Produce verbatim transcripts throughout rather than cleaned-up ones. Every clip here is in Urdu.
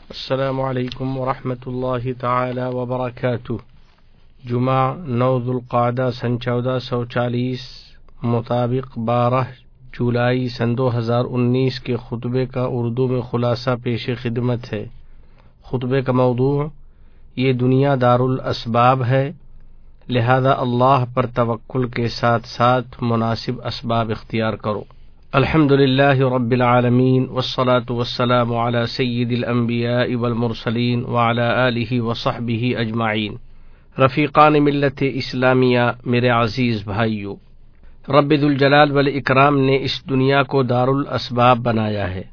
السلام علیکم ورحمۃ اللہ تعالی وبرکاتہ۔ جمعہ نو ذوالقعدہ سن چودہ سو چالیس مطابق بارہ جولائی سن دو ہزار انیس کے خطبے کا اردو میں خلاصہ پیش خدمت ہے۔ خطبے کا موضوع یہ دنیا دار الاسباب ہے، لہذا اللہ پر توکل کے ساتھ ساتھ مناسب اسباب اختیار کرو۔ الحمد للہ رب العالمین والصلاة والسلام علی سید الانبیاء والمرسلین وعلی آلہ وصحبہ اجمعین۔ رفیقان ملت اسلامیہ، میرے عزیز بھائیو، رب ذوالجلال والاکرام نے اس دنیا کو دار الاسباب بنایا ہے۔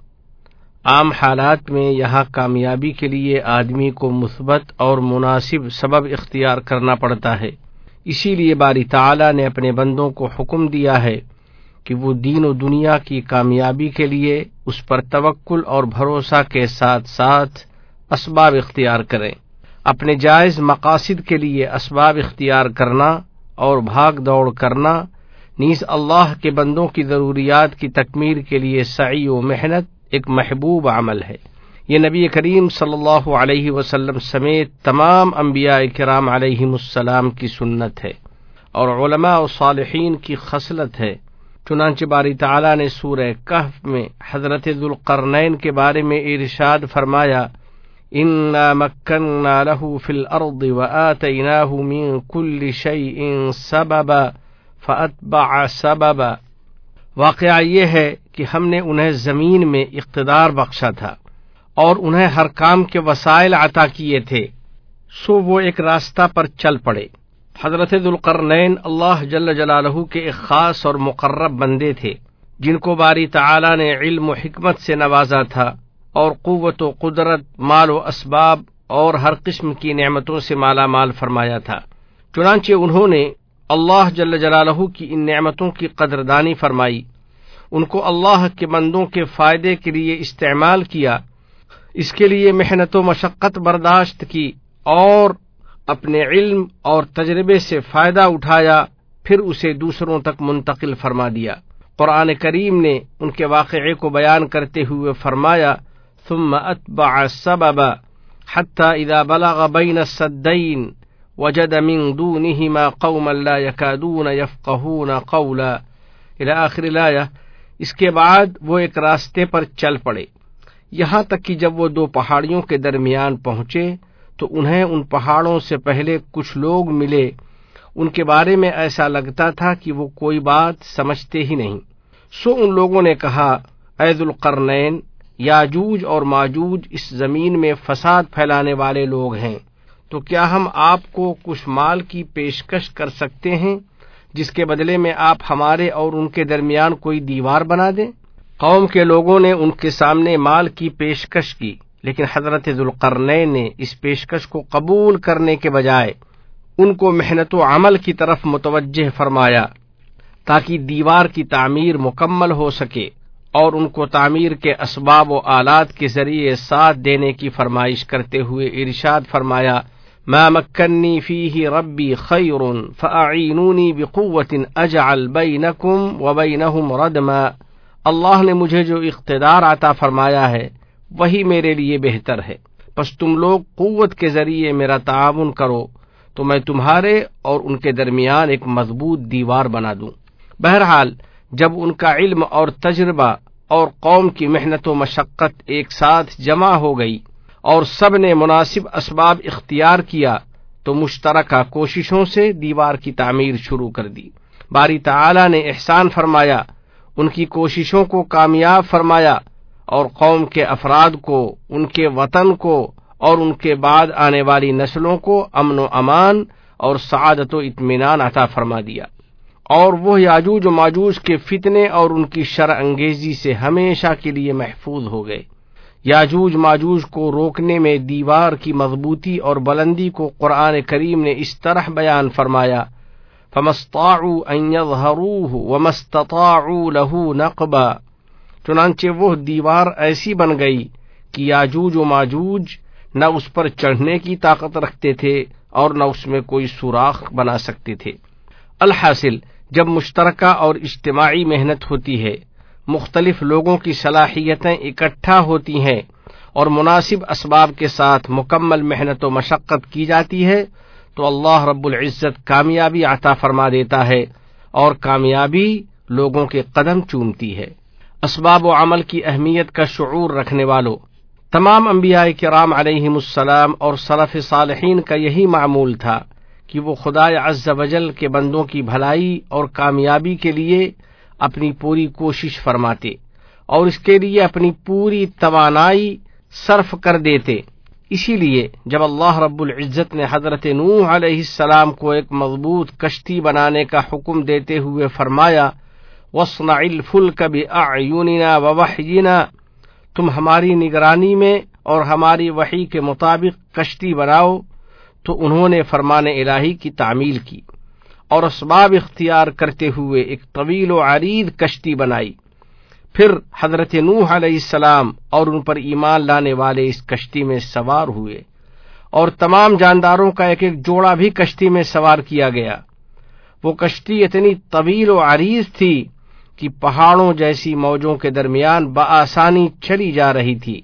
عام حالات میں یہاں کامیابی کے لیے آدمی کو مثبت اور مناسب سبب اختیار کرنا پڑتا ہے۔ اسی لیے باری تعالی نے اپنے بندوں کو حکم دیا ہے کہ وہ دین و دنیا کی کامیابی کے لیے اس پر توکل اور بھروسہ کے ساتھ ساتھ اسباب اختیار کریں۔ اپنے جائز مقاصد کے لیے اسباب اختیار کرنا اور بھاگ دوڑ کرنا، نیز اللہ کے بندوں کی ضروریات کی تکمیل کے لیے سعی و محنت ایک محبوب عمل ہے۔ یہ نبی کریم صلی اللہ علیہ وسلم سمیت تمام انبیاء کرام علیہم السلام کی سنت ہے اور علماء و صالحین کی خصلت ہے۔ چنانچہ باری تعالیٰ نے سورہ کہف میں حضرت ذوالقرنین کے بارے میں ارشاد فرمایا، اِنَّا مَكَّنَّا لَهُ فِي الْأَرْضِ وَآتَيْنَاهُ مِن كُلِّ شَيْءٍ سَبَبًا فَأَتْبَعَ سَبَبًا۔ واقعہ یہ ہے کہ ہم نے انہیں زمین میں اقتدار بخشا تھا اور انہیں ہر کام کے وسائل عطا کیے تھے، سو وہ ایک راستہ پر چل پڑے۔ حضرت ذوالقرنین اللہ جل جلالہ کے ایک خاص اور مقرب بندے تھے، جن کو باری تعالی نے علم و حکمت سے نوازا تھا اور قوت و قدرت، مال و اسباب اور ہر قسم کی نعمتوں سے مالا مال فرمایا تھا۔ چنانچہ انہوں نے اللہ جل جلالہ کی ان نعمتوں کی قدردانی فرمائی، ان کو اللہ کے بندوں کے فائدے کے لیے استعمال کیا، اس کے لیے محنت و مشقت برداشت کی اور اپنے علم اور تجربے سے فائدہ اٹھایا، پھر اسے دوسروں تک منتقل فرما دیا۔ قرآن کریم نے ان کے واقعے کو بیان کرتے ہوئے فرمایا، ثم اتبع سببا حتى اذا بلغ بين السدين وجد من دونهما قوما لا يكادون يفقهون قولا الى آخر الآیہ۔ اس کے بعد وہ ایک راستے پر چل پڑے، یہاں تک کہ جب وہ دو پہاڑیوں کے درمیان پہنچے تو انہیں ان پہاڑوں سے پہلے کچھ لوگ ملے، ان کے بارے میں ایسا لگتا تھا کہ وہ کوئی بات سمجھتے ہی نہیں۔ سو ان لوگوں نے کہا، اے ذوالقرنین، یاجوج اور ماجوج اس زمین میں فساد پھیلانے والے لوگ ہیں، تو کیا ہم آپ کو کچھ مال کی پیشکش کر سکتے ہیں جس کے بدلے میں آپ ہمارے اور ان کے درمیان کوئی دیوار بنا دیں؟ قوم کے لوگوں نے ان کے سامنے مال کی پیشکش کی، لیکن حضرت ذوالقرنین نے اس پیشکش کو قبول کرنے کے بجائے ان کو محنت و عمل کی طرف متوجہ فرمایا تاکہ دیوار کی تعمیر مکمل ہو سکے، اور ان کو تعمیر کے اسباب و آلات کے ذریعے ساتھ دینے کی فرمائش کرتے ہوئے ارشاد فرمایا، ما مکنی فیہ ربی خیر فاعینونی بقوت اجعل بینکم وبینہم ردما۔ اللہ نے مجھے جو اقتدار عطا فرمایا ہے وہی میرے لیے بہتر ہے، پس تم لوگ قوت کے ذریعے میرا تعاون کرو تو میں تمہارے اور ان کے درمیان ایک مضبوط دیوار بنا دوں۔ بہرحال جب ان کا علم اور تجربہ اور قوم کی محنت و مشقت ایک ساتھ جمع ہو گئی اور سب نے مناسب اسباب اختیار کیا تو مشترکہ کوششوں سے دیوار کی تعمیر شروع کر دی۔ باری تعالی نے احسان فرمایا، ان کی کوششوں کو کامیاب فرمایا اور قوم کے افراد کو، ان کے وطن کو اور ان کے بعد آنے والی نسلوں کو امن و امان اور سعادت و اطمینان عطا فرما دیا، اور وہ یاجوج و ماجوج کے فتنے اور ان کی شر انگیزی سے ہمیشہ کے لیے محفوظ ہو گئے۔ یاجوج ماجوج کو روکنے میں دیوار کی مضبوطی اور بلندی کو قرآن کریم نے اس طرح بیان فرمایا، فَمَا اسْطَاعُوا أَن يَظْهَرُوهُ وَمَا اسْتَطَاعُوا لَهُ نَقْبًا۔ چنانچہ وہ دیوار ایسی بن گئی کہ یاجوج و ماجوج نہ اس پر چڑھنے کی طاقت رکھتے تھے اور نہ اس میں کوئی سوراخ بنا سکتے تھے۔ الحاصل جب مشترکہ اور اجتماعی محنت ہوتی ہے، مختلف لوگوں کی صلاحیتیں اکٹھا ہوتی ہیں اور مناسب اسباب کے ساتھ مکمل محنت و مشقت کی جاتی ہے تو اللہ رب العزت کامیابی عطا فرما دیتا ہے اور کامیابی لوگوں کے قدم چومتی ہے۔ اسباب و عمل کی اہمیت کا شعور رکھنے والوں، تمام انبیاء کرام علیہم السلام اور سلف صالحین کا یہی معمول تھا کہ وہ خدا عز و جل کے بندوں کی بھلائی اور کامیابی کے لیے اپنی پوری کوشش فرماتے اور اس کے لیے اپنی پوری توانائی صرف کر دیتے۔ اسی لیے جب اللہ رب العزت نے حضرت نوح علیہ السلام کو ایک مضبوط کشتی بنانے کا حکم دیتے ہوئے فرمایا وَاصْنَعِ الْفُلْكَ بِأَعْيُنِنَا وَوَحْيِنَا، تم ہماری نگرانی میں اور ہماری وحی کے مطابق کشتی بناؤ، تو انہوں نے فرمان الہی کی تعمیل کی اور اسباب اختیار کرتے ہوئے ایک طویل و عریض کشتی بنائی۔ پھر حضرت نوح علیہ السلام اور ان پر ایمان لانے والے اس کشتی میں سوار ہوئے اور تمام جانداروں کا ایک ایک جوڑا بھی کشتی میں سوار کیا گیا۔ وہ کشتی اتنی طویل و عریض تھی کہ پہاڑوں جیسی موجوں کے درمیان بآسانی چلی جا رہی تھی۔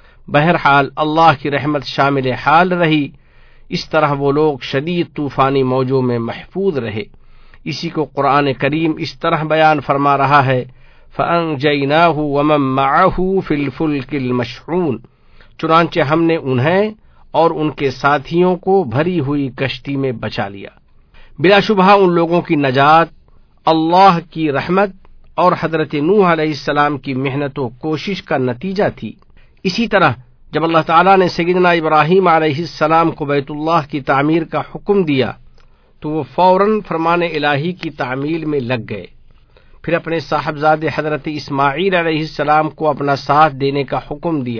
بہرحال اللہ کی رحمت شامل حال رہی، اس طرح وہ لوگ شدید طوفانی موجوں میں محفوظ رہے۔ اسی کو قرآن کریم اس طرح بیان فرما رہا ہے فَأَنْجَيْنَاهُ وَمَن مَّعَهُ فِي الْفُلْكِ الْمَشْحُونِ، چنانچہ ہم نے انہیں اور ان کے ساتھیوں کو بھری ہوئی کشتی میں بچا لیا۔ بلا شبہ ان لوگوں کی نجات اللہ کی رحمت اور حضرت نوح علیہ السلام کی محنت و کوشش کا نتیجہ تھی۔ اسی طرح جب اللہ تعالیٰ نے سیدنا ابراہیم علیہ السلام کو بیت اللہ کی تعمیر کا حکم دیا تو وہ فوراً فرمان الہی کی تعمیل میں لگ گئے۔ پھر اپنے صاحبزادے حضرت اسماعیل علیہ السلام کو اپنا ساتھ دینے کا حکم دیا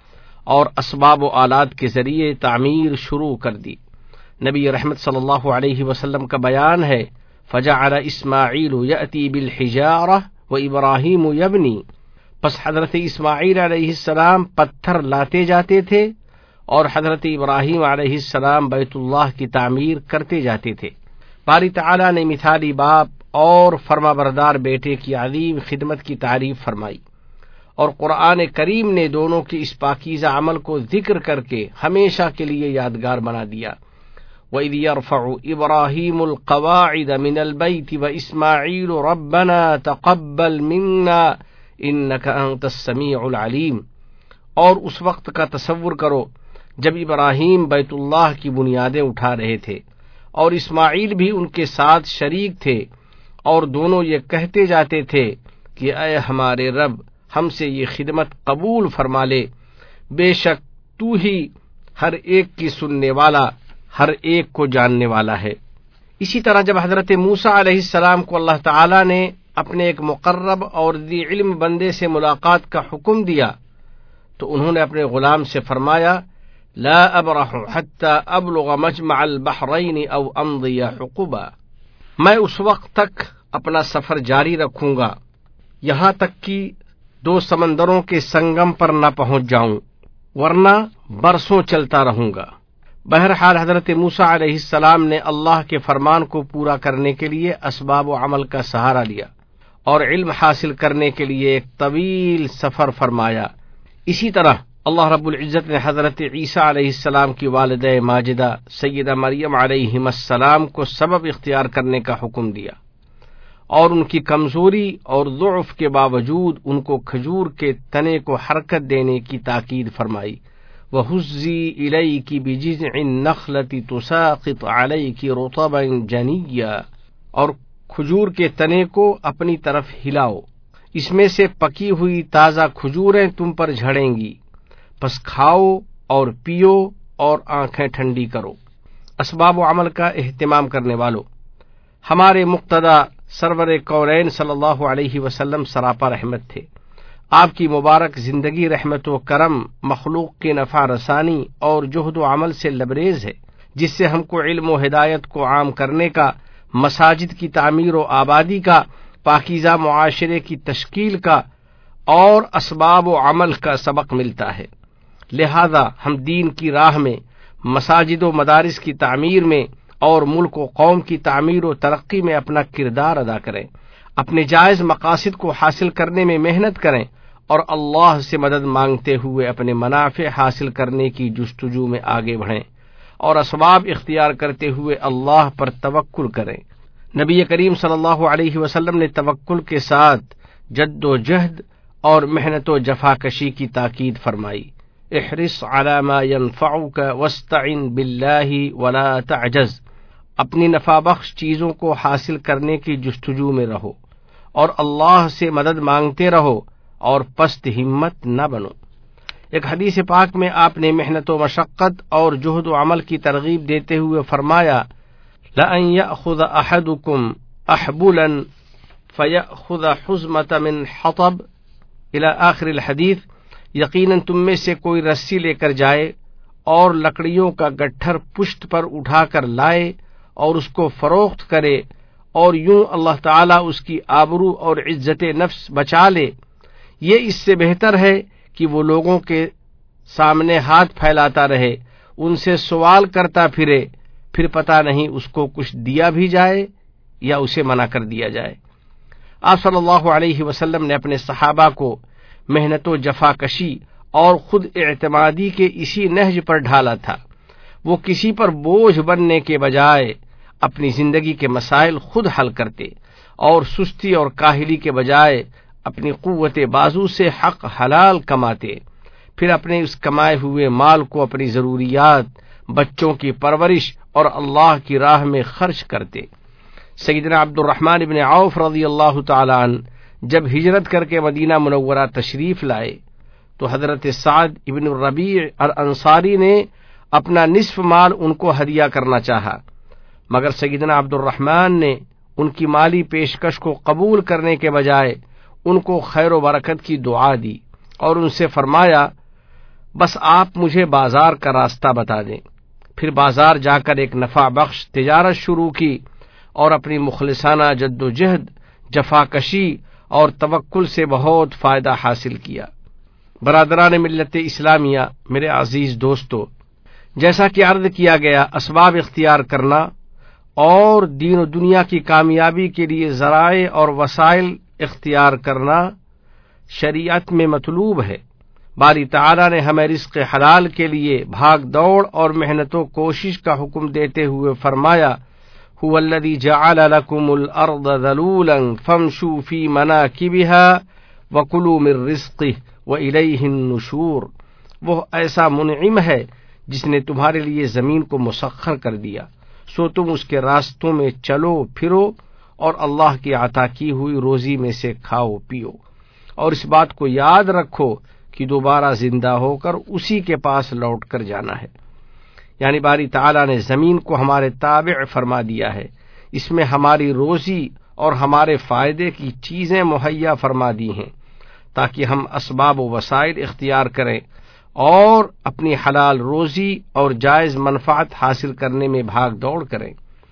اور اسباب و آلات کے ذریعے تعمیر شروع کر دی۔ نبی رحمت صلی اللہ علیہ وسلم کا بیان ہے فجعل اسماعیل یأتی بالحجارہ و ابراہیم یبنی، پس حضرت اسماعیل علیہ السلام پتھر لاتے جاتے تھے اور حضرت ابراہیم علیہ السلام بیت اللہ کی تعمیر کرتے جاتے تھے۔ باری تعالیٰ نے مثالی باپ اور فرما بردار بیٹے کی عظیم خدمت کی تعریف فرمائی اور قرآن کریم نے دونوں کے اس پاکیزہ عمل کو ذکر کر کے ہمیشہ کے لیے یادگار بنا دیا۔ وَإِذْ يَرْفَعُ إِبْرَاهِيمُ الْقَوَاعِدَ مِنَ الْبَيْتِ وَإِسْمَاعِيلُ رَبَّنَا تَقَبَّلْ مِنَّا إِنَّكَ أَنْتَ السَّمِيعُ الْعَلِيمُ، اور اس وقت کا تصور کرو جب ابراہیم بیت اللہ کی بنیادیں اٹھا رہے تھے اور اسماعیل بھی ان کے ساتھ شریک تھے، اور دونوں یہ کہتے جاتے تھے کہ اے ہمارے رب ہم سے یہ خدمت قبول فرما لے، بے شک تو ہی ہر ایک کی سننے والا، ہر ایک کو جاننے والا ہے۔ اسی طرح جب حضرت موسیٰ علیہ السلام کو اللہ تعالی نے اپنے ایک مقرب اور ذی علم بندے سے ملاقات کا حکم دیا تو انہوں نے اپنے غلام سے فرمایا لا ابرح حتی ابلغ مجمع البحرین او امضی حقبا، میں اس وقت تک اپنا سفر جاری رکھوں گا یہاں تک کہ دو سمندروں کے سنگم پر نہ پہنچ جاؤں، ورنہ برسوں چلتا رہوں گا۔ بہرحال حضرت موسیٰ علیہ السلام نے اللہ کے فرمان کو پورا کرنے کے لیے اسباب و عمل کا سہارا لیا اور علم حاصل کرنے کے لیے ایک طویل سفر فرمایا۔ اسی طرح اللہ رب العزت نے حضرت عیسیٰ علیہ السلام کی والدہ ماجدہ سیدہ مریم علیہ السلام کو سبب اختیار کرنے کا حکم دیا اور ان کی کمزوری اور ضعف کے باوجود ان کو کھجور کے تنے کو حرکت دینے کی تاکید فرمائی۔ وَهُزِّي إِلَيْكِ بِجِذْعِ النَّخْلَةِ تُسَاقِطْ عَلَيْكِ رُطَبًا جَنِيًّا، اور کھجور کے تنے کو اپنی طرف ہلاؤ، اس میں سے پکی ہوئی تازہ کھجوریں تم پر جھڑیں گی، پس کھاؤ اور پیو اور آنکھیں ٹھنڈی کرو۔ اسباب و عمل کا اہتمام کرنے والوں، ہمارے مقتدی سرور کونین صلی اللہ علیہ وسلم سراپا رحمت تھے۔ آپ کی مبارک زندگی رحمت و کرم، مخلوق کی نفع رسانی اور جہد و عمل سے لبریز ہے، جس سے ہم کو علم و ہدایت کو عام کرنے کا، مساجد کی تعمیر و آبادی کا، پاکیزہ معاشرے کی تشکیل کا اور اسباب و عمل کا سبق ملتا ہے۔ لہذا ہم دین کی راہ میں، مساجد و مدارس کی تعمیر میں اور ملک و قوم کی تعمیر و ترقی میں اپنا کردار ادا کریں، اپنے جائز مقاصد کو حاصل کرنے میں محنت کریں اور اللہ سے مدد مانگتے ہوئے اپنے منافع حاصل کرنے کی جستجو میں آگے بڑھیں اور اسباب اختیار کرتے ہوئے اللہ پر توکل کریں۔ نبی کریم صلی اللہ علیہ وسلم نے توکل کے ساتھ جد و جہد اور محنت و جفاکشی کی تاکید فرمائی۔ احرص علی ما ينفعک واستعن باللہ ولا تعجز، اپنی نفع بخش چیزوں کو حاصل کرنے کی جستجو میں رہو اور اللہ سے مدد مانگتے رہو اور پست ہمت نہ بنو۔ ایک حدیث پاک میں آپ نے محنت و مشقت اور جہد و عمل کی ترغیب دیتے ہوئے فرمایا، لَأَن يَأْخُذَ أَحَدُكُمْ أَحْبُلًا فَيَأْخُذَ حُزْمَةً مِّنْ حَطَبٍ إِلَى آخر الحدیث، یقیناً تم میں سے کوئی رسی لے کر جائے اور لکڑیوں کا گٹھر پشت پر اٹھا کر لائے اور اس کو فروخت کرے اور یوں اللہ تعالیٰ اس کی آبرو اور عزت نفس بچا لے، یہ اس سے بہتر ہے کہ وہ لوگوں کے سامنے ہاتھ پھیلاتا رہے، ان سے سوال کرتا پھرے، پھر پتہ نہیں اس کو کچھ دیا بھی جائے یا اسے منع کر دیا جائے۔ آپ صلی اللہ علیہ وسلم نے اپنے صحابہ کو محنت و جفاکشی اور خود اعتمادی کے اسی نہج پر ڈھالا تھا۔ وہ کسی پر بوجھ بننے کے بجائے اپنی زندگی کے مسائل خود حل کرتے اور سستی اور کاہلی کے بجائے اپنی قوت بازو سے حق حلال کماتے، پھر اپنے اس کمائے ہوئے مال کو اپنی ضروریات، بچوں کی پرورش اور اللہ کی راہ میں خرچ کرتے۔ سیدنا عبد الرحمن بن عوف رضی اللہ تعالی عنہ جب ہجرت کر کے مدینہ منورہ تشریف لائے تو حضرت سعد ابن الربیع الانصاری نے اپنا نصف مال ان کو ہدیہ کرنا چاہا، مگر سیدنا عبد الرحمن نے ان کی مالی پیشکش کو قبول کرنے کے بجائے ان کو خیر و برکت کی دعا دی اور ان سے فرمایا، بس آپ مجھے بازار کا راستہ بتا دیں۔ پھر بازار جا کر ایک نفع بخش تجارت شروع کی اور اپنی مخلصانہ جد و جہد، جفاکشی اور توکل سے بہت فائدہ حاصل کیا۔ برادران ملت اسلامیہ، میرے عزیز دوستو، جیسا کہ عرض کیا گیا، اسباب اختیار کرنا اور دین و دنیا کی کامیابی کے لیے ذرائع اور وسائل اختیار کرنا شریعت میں مطلوب ہے۔ باری تعالیٰ نے ہمیں رزق حلال کے لیے بھاگ دوڑ اور محنت و کوشش کا حکم دیتے ہوئے فرمایا، هو الذی جعل لکم الارض ذلولا فامشوا فی مناکبها وکلوا من رزقہ والیہ النشور، وہ ایسا منعم ہے جس نے تمہارے لیے زمین کو مسخر کر دیا، سو تم اس کے راستوں میں چلو پھرو اور اللہ کی عطا کی ہوئی روزی میں سے کھاؤ پیو، اور اس بات کو یاد رکھو کہ دوبارہ زندہ ہو کر اسی کے پاس لوٹ کر جانا ہے۔ یعنی باری تعالیٰ نے زمین کو ہمارے تابع فرما دیا ہے، اس میں ہماری روزی اور ہمارے فائدے کی چیزیں مہیا فرما دی ہیں تاکہ ہم اسباب و وسائل اختیار کریں اور اپنی حلال روزی اور جائز منفعت حاصل کرنے میں بھاگ دوڑ کریں۔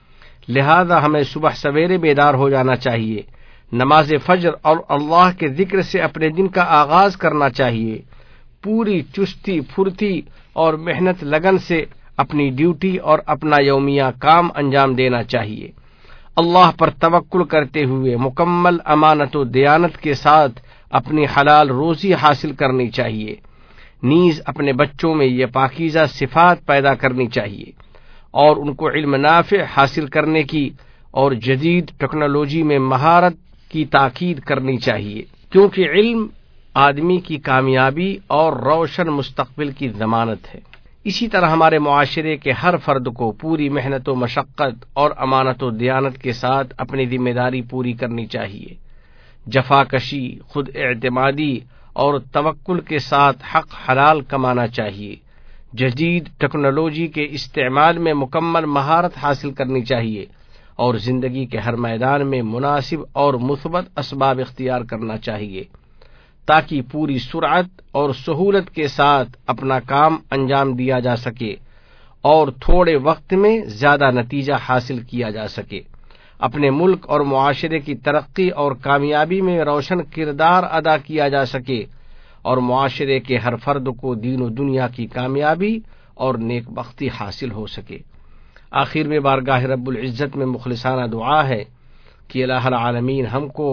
لہذا ہمیں صبح سویرے بیدار ہو جانا چاہیے، نماز فجر اور اللہ کے ذکر سے اپنے دن کا آغاز کرنا چاہیے، پوری چستی پھرتی اور محنت لگن سے اپنی ڈیوٹی اور اپنا یومیہ کام انجام دینا چاہیے۔ اللہ پر توکل کرتے ہوئے مکمل امانت و دیانت کے ساتھ اپنی حلال روزی حاصل کرنی چاہیے، نیز اپنے بچوں میں یہ پاکیزہ صفات پیدا کرنی چاہیے اور ان کو علم نافع حاصل کرنے کی اور جدید ٹیکنالوجی میں مہارت کی تاکید کرنی چاہیے، کیونکہ علم آدمی کی کامیابی اور روشن مستقبل کی ضمانت ہے۔ اسی طرح ہمارے معاشرے کے ہر فرد کو پوری محنت و مشقت اور امانت و دیانت کے ساتھ اپنی ذمہ داری پوری کرنی چاہیے، جفاکشی، خود اعتمادی اور توکل کے ساتھ حق حلال کمانا چاہیے، جدید ٹیکنالوجی کے استعمال میں مکمل مہارت حاصل کرنی چاہیے اور زندگی کے ہر میدان میں مناسب اور مثبت اسباب اختیار کرنا چاہیے تاکہ پوری سرعت اور سہولت کے ساتھ اپنا کام انجام دیا جا سکے اور تھوڑے وقت میں زیادہ نتیجہ حاصل کیا جا سکے، اپنے ملک اور معاشرے کی ترقی اور کامیابی میں روشن کردار ادا کیا جا سکے اور معاشرے کے ہر فرد کو دین و دنیا کی کامیابی اور نیک بختی حاصل ہو سکے۔ آخر میں بارگاہ رب العزت میں مخلصانہ دعا ہے کہ الہ العالمین ہم کو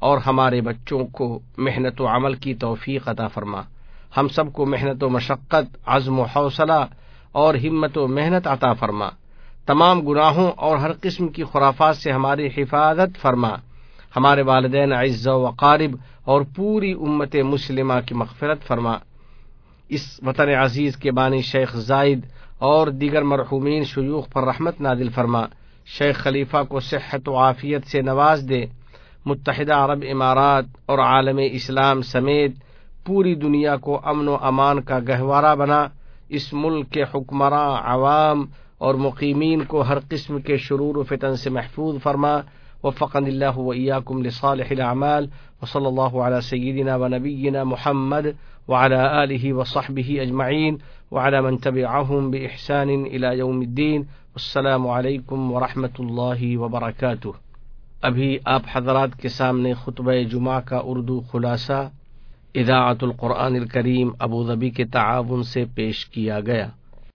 اور ہمارے بچوں کو محنت و عمل کی توفیق عطا فرما، ہم سب کو محنت و مشقت، عزم و حوصلہ اور ہمت و محنت عطا فرما، تمام گناہوں اور ہر قسم کی خرافات سے ہماری حفاظت فرما، ہمارے والدین اعزاء و اقارب اور پوری امت مسلمہ کی مغفرت فرما، اس وطن عزیز کے بانی شیخ زائد اور دیگر مرحومین شیوخ پر رحمت نازل فرما، شیخ خلیفہ کو صحت و عافیت سے نواز دے، متحدہ عرب امارات اور عالم اسلام سمیت پوری دنیا کو امن و امان کا گہوارہ بنا، اس ملک کے حکمراں، عوام اور مقیمین کو ہر قسم کے شرور و فتن سے محفوظ فرما، وفقنی اللہ وإیاکم لصالح الاعمال، وصلی اللہ علی سیدنا و نبینا محمد وعلى آلہ وصحبہ اجمعین وعلى من تبعهم بإحسان إلى یوم الدین، والسلام علیکم ورحمۃ اللہ وبرکاتہ۔ ابھی آپ حضرات کے سامنے خطبہ جمعہ کا اردو خلاصہ اذاعت القرآن الکریم ابوظبی کے تعاون سے پیش کیا گیا۔